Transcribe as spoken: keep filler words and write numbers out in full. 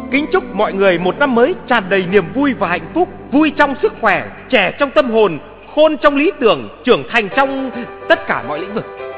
Kính chúc mọi người một năm mới tràn đầy niềm vui và hạnh phúc, vui trong sức khỏe, trẻ trong tâm hồn, khôn trong lý tưởng, trưởng thành trong tất cả mọi lĩnh vực.